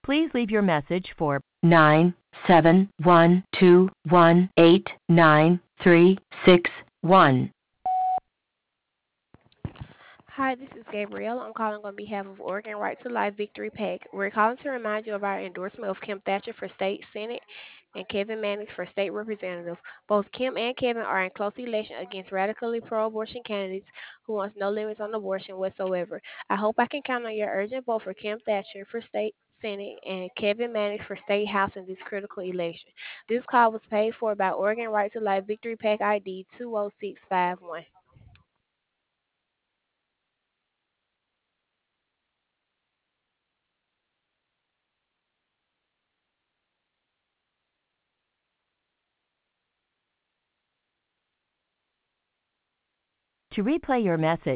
Please leave your message for 97121893661. Hi, this is Gabrielle. I'm calling on behalf of Oregon Right to Life Victory PAC. We're calling to remind you of our endorsement of Kim Thatcher for state senate and Kevin Mannix for state representative. Both Kim and Kevin are in close election against radically pro-abortion candidates who wants no limits on abortion whatsoever. I hope I can count on your urgent vote for Kim Thatcher for state senate and Kevin Mannix for state house in this critical election. This call was paid for by Oregon Right to Life Victory PAC ID 20651. To replay your message,